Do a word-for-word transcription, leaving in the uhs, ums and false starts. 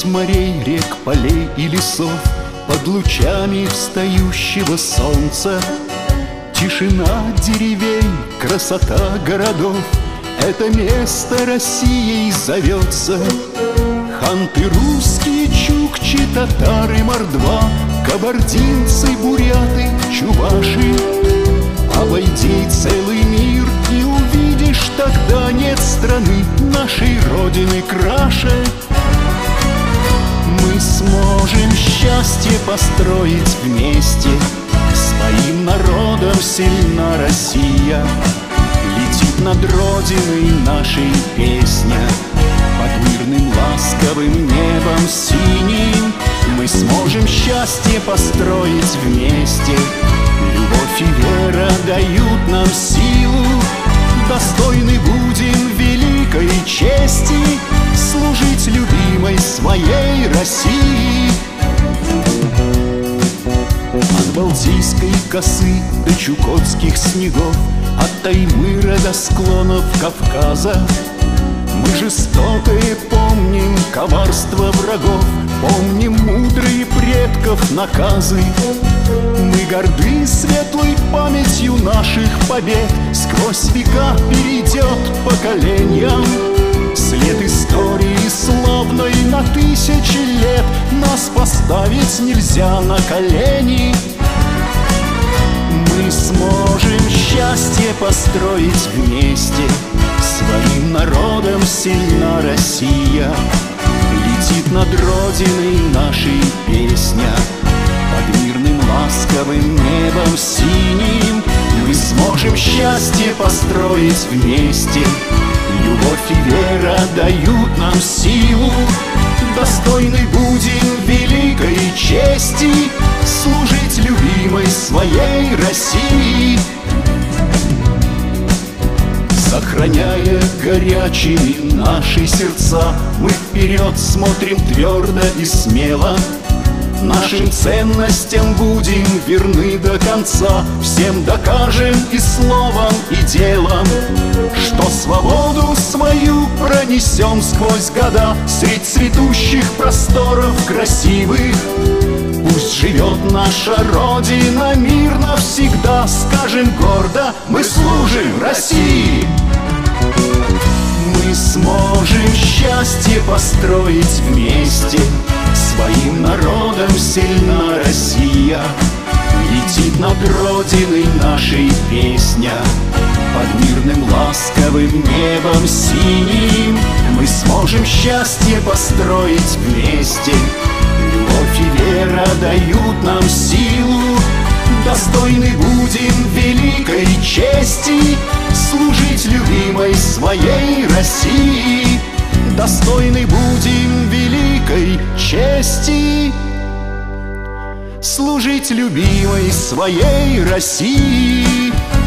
Пусть морей, рек, полей и лесов под лучами встающего солнца, тишина деревень, красота городов, это место Россией зовется. Ханты русские, чукчи, татары, мордва, кабардинцы, буряты, чуваши. Обойди целый мир и увидишь, тогда нет страны нашей Родины краше. Мы сможем счастье построить вместе, своим народом сильна Россия. Летит над Родиной нашей песня, под мирным ласковым небом синим. Мы сможем счастье построить вместе, любовь и вера дают нам силу. Достойны будем великой чести служить любимой своей России. От Балтийской косы до чукотских снегов, от Таймыра до склонов Кавказа, мы жестокое помним коварство врагов, помним мудрые предков наказы. Мы горды светлой памятью наших побед, сквозь века перейдет поколениям след истории славной на тысячи лет. Нас поставить нельзя на колени. Мы сможем счастье построить вместе, своим народом сильна Россия. Летит над Родиной нашей песня, под мирным ласковым небом синим. Мы сможем счастье построить вместе, любовь и вера дают нам силу. Достойны будем великой чести служить любимой своей России. Сохраняя горячими наши сердца, мы вперед смотрим твердо и смело. Нашим ценностям будем верны до конца, всем докажем и словом, и делом, что свободу свою пронесем сквозь года средь цветущих просторов красивых. Пусть живет наша Родина мирно всегда, скажем гордо: мы служим России. Мы сможем счастье построить вместе, своим народом сильна Россия. Летит над Родиной нашей песня, под мирным ласковым небом синим. Мы сможем счастье построить вместе, любовь и вера дают нам силу. Достойны будем великой чести служить любимой своей России. Достойны будем великой чести служить любимой своей России.